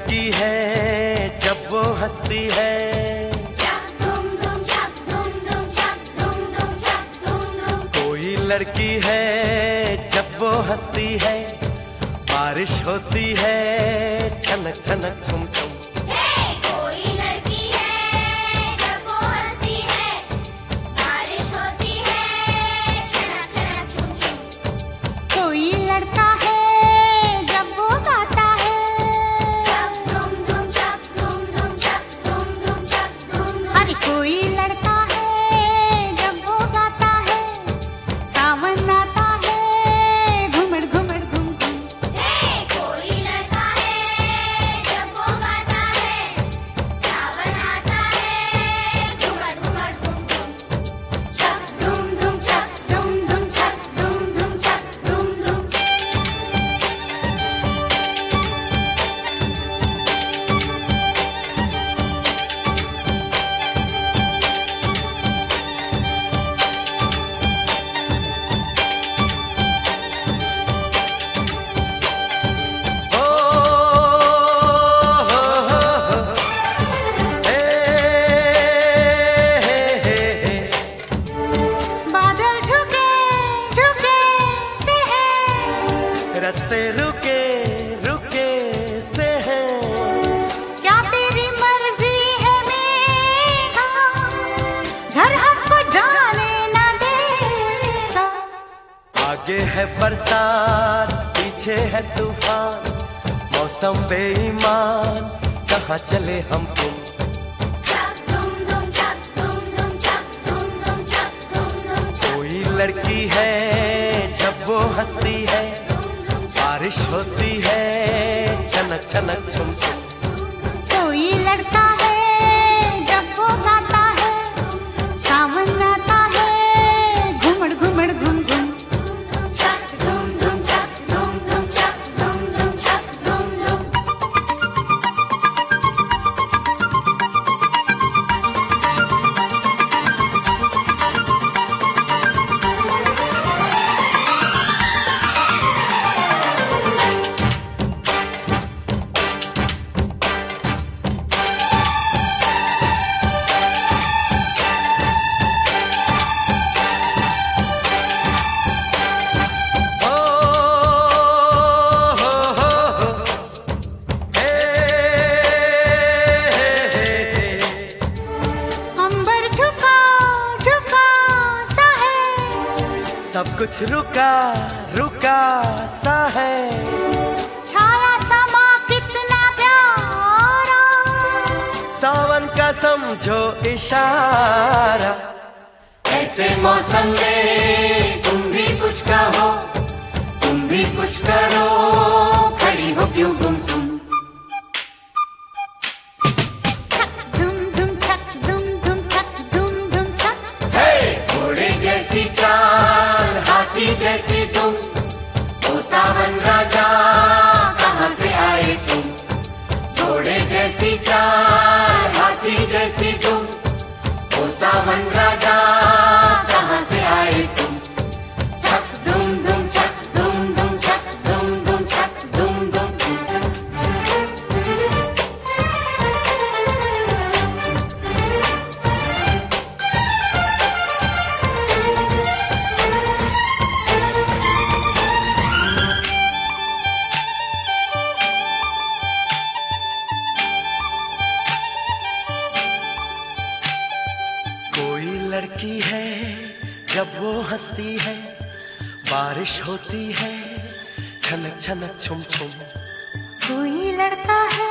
लड़की है जब वो हंसती है, कोई लड़की है जब वो हंसती है, बारिश होती है छनक छनक छुम छुम। कोई लड़की है जब वो हंसती है, बारिश होती है छनक छनक छुम छुम। कोई लड़का है जब वो गाता है, धूम धूम छक धूम धूम छक धूम धूम छक धूम धूम। अरे कोई लड़का है जब वो गाता है, सावन आता है घुमड़ घुमड़ घुम घुम। कोई लड़का है जब वो गाता है, सावन आता है घुमड़ घुमड़ घुम घुम। छक धूम धूम छक धूम धूम छक धूम धूम छक धूम धूम। ओ हो हे हे। बादल झुके झुके से है, रास्ते रुके रुके से हैं, क्या तेरी मर्जी है मेघा, घर हमको जाने न देगा। आगे है बरसात पीछे है तूफान, मौसम बेईमान कहाँ चले हम तुम। छक धूम धूम छक धूम धूम छक धूम धूम छक धूम धूम छक। कोई लड़की है जब वो हंसती है, बारिश होती है छनक छनक छुम छुम। कोई लड़का है जब वो गाता है, सावन आता है घुमड़ घुमड़ घुम घुम। छक धूम धूम छक धूम धूम छक धूम धूम छक धूम धूम। ओ हो हे हे। अंबर झुका झुका सा है, सब कुछ रुका रुका सा है, छाया समा कितना प्यारा, सावन का समझो इशारा। ऐसे मौसम में तुम भी कुछ कहो, तुम भी कुछ करो, खड़ी हो क्यों गुमसुम। धुम धुम छक धुम धुम छक धुम धुम छक। घोड़े जैसी चाल हाथी जैसी तुम, ओ सावन राजा कहाँ से आए तुम। घोड़े जैसी चाल हाथी जैसी तुम, ओ सावन राजा कहाँ से आए तुम। छक धूम धूम छक धूम धूम छक धूम धूम छक धूम धूम। कोई लड़की है जब वो हंसती है, बारिश होती है छनक छनक छुम छुम। कोई लड़का है